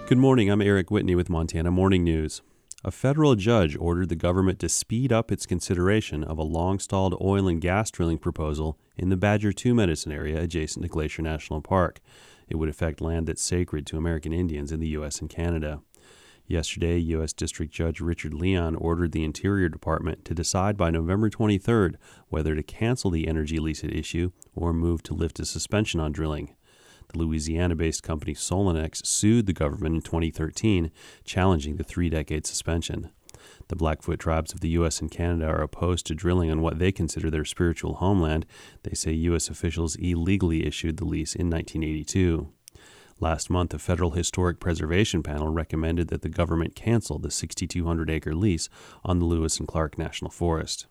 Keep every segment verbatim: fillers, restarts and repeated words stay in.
Good morning, I'm Eric Whitney with Montana Morning News. A federal judge ordered the government to speed up its consideration of a long-stalled oil and gas drilling proposal in the Badger two Medicine area adjacent to Glacier National Park. It would affect land that's sacred to American Indians in the U S and Canada. Yesterday, U S District Judge Richard Leon ordered the Interior Department to decide by November twenty-third whether to cancel the energy lease at issue or move to lift a suspension on drilling. The Louisiana-based company Solanex sued the government in twenty thirteen, challenging the three-decade suspension. The Blackfoot tribes of the U S and Canada are opposed to drilling on what they consider their spiritual homeland. They say U S officials illegally issued the lease in nineteen eighty-two. Last month, a federal historic preservation panel recommended that the government cancel the six thousand two hundred acre lease on the Lewis and Clark National Forest.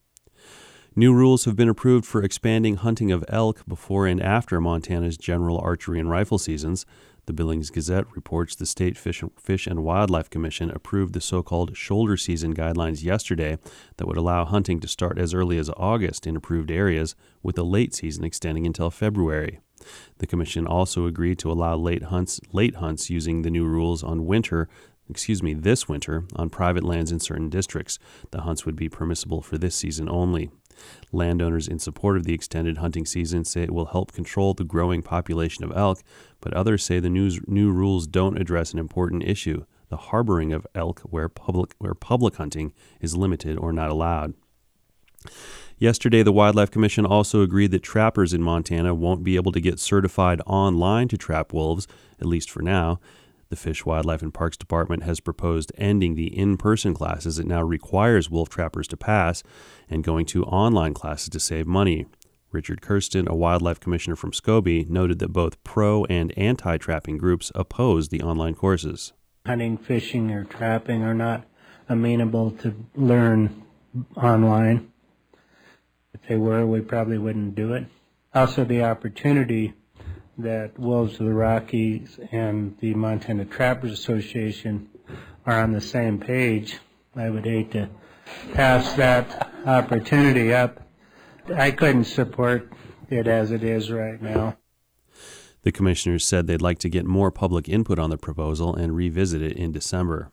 New rules have been approved for expanding hunting of elk before and after Montana's general archery and rifle seasons. The Billings Gazette reports the State Fish, Fish and Wildlife Commission approved the so-called shoulder season guidelines yesterday that would allow hunting to start as early as August in approved areas, with the late season extending until February. The commission also agreed to allow late hunts, late hunts using the new rules on winter, excuse me, this winter on private lands in certain districts. The hunts would be permissible for this season only. Landowners in support of the extended hunting season say it will help control the growing population of elk, but others say the new, new rules don't address an important issue, the harboring of elk where public, where public hunting is limited or not allowed. Yesterday, the Wildlife Commission also agreed that trappers in Montana won't be able to get certified online to trap wolves, at least for now. The Fish, Wildlife, and Parks Department has proposed ending the in-person classes it now requires wolf trappers to pass and going to online classes to save money. Richard Kirsten, a wildlife commissioner from Scobie, noted that both pro- and anti-trapping groups oppose the online courses. Hunting, fishing, or trapping are not amenable to learn online. If they were, we probably wouldn't do it. Also, the opportunity that Wolves of the Rockies and the Montana Trappers Association are on the same page. I would hate to pass that opportunity up. I couldn't support it as it is right now. The commissioners said they'd like to get more public input on the proposal and revisit it in December.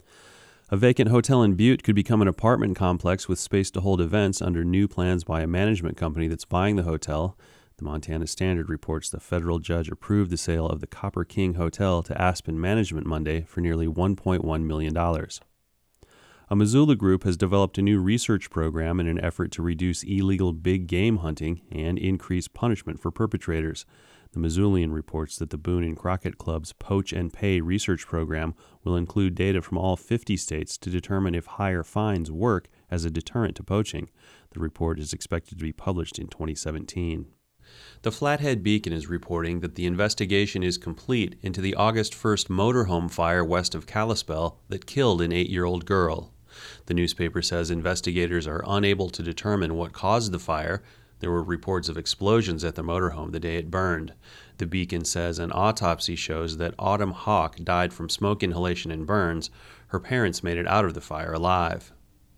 A vacant hotel in Butte could become an apartment complex with space to hold events under new plans by a management company that's buying the hotel. The Montana Standard reports the federal judge approved the sale of the Copper King Hotel to Aspen Management Monday for nearly one point one million dollars. A Missoula group has developed a new research program in an effort to reduce illegal big game hunting and increase punishment for perpetrators. The Missoulian reports that the Boone and Crockett Club's Poach and Pay research program will include data from all fifty states to determine if higher fines work as a deterrent to poaching. The report is expected to be published in twenty seventeen. The Flathead Beacon is reporting that the investigation is complete into the August first motorhome fire west of Kalispell that killed an eight-year-old girl. The newspaper says investigators are unable to determine what caused the fire. There were reports of explosions at the motorhome the day it burned. The Beacon says an autopsy shows that Autumn Hawk died from smoke inhalation and burns. Her parents made it out of the fire alive.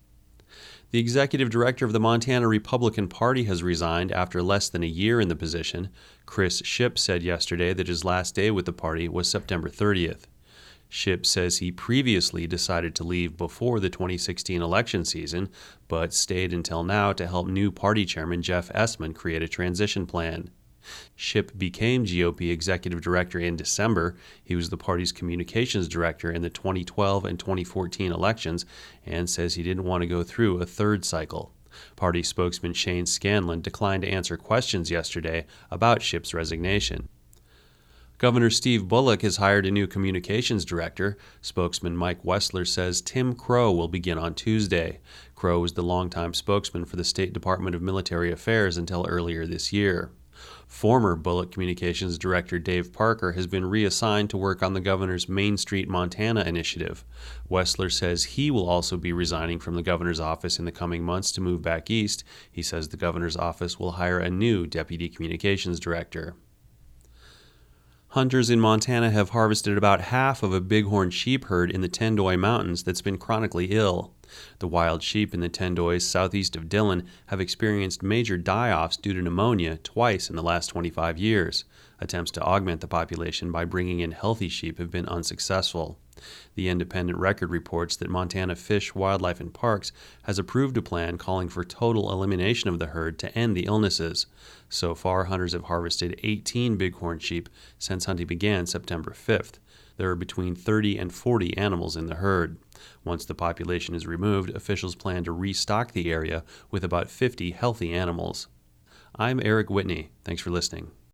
The executive director of the Montana Republican Party has resigned after less than a year in the position. Chris Shipp said yesterday that his last day with the party was September thirtieth. Shipp says he previously decided to leave before the twenty sixteen election season, but stayed until now to help new party chairman Jeff Essman create a transition plan. Shipp became G O P executive director in December. He was the party's communications director in the twenty twelve and twenty fourteen elections and says he didn't want to go through a third cycle. Party spokesman Shane Scanlon declined to answer questions yesterday about Shipp's resignation. Governor Steve Bullock has hired a new communications director. Spokesman Mike Wessler says Tim Crow will begin on Tuesday. Crow was the longtime spokesman for the State Department of Military Affairs until earlier this year. Former Bullock Communications Director Dave Parker has been reassigned to work on the governor's Main Street Montana initiative. Wessler says he will also be resigning from the governor's office in the coming months to move back east. He says the governor's office will hire a new deputy communications director. Hunters in Montana have harvested about half of a bighorn sheep herd in the Tendoy Mountains that's been chronically ill. The wild sheep in the Tendoys southeast of Dillon have experienced major die-offs due to pneumonia twice in the last twenty-five years. Attempts to augment the population by bringing in healthy sheep have been unsuccessful. The Independent Record reports that Montana Fish, Wildlife and Parks has approved a plan calling for total elimination of the herd to end the illnesses. So far, hunters have harvested eighteen bighorn sheep since hunting began September fifth. There are between thirty and forty animals in the herd. Once the population is removed, officials plan to restock the area with about fifty healthy animals. I'm Eric Whitney. Thanks for listening.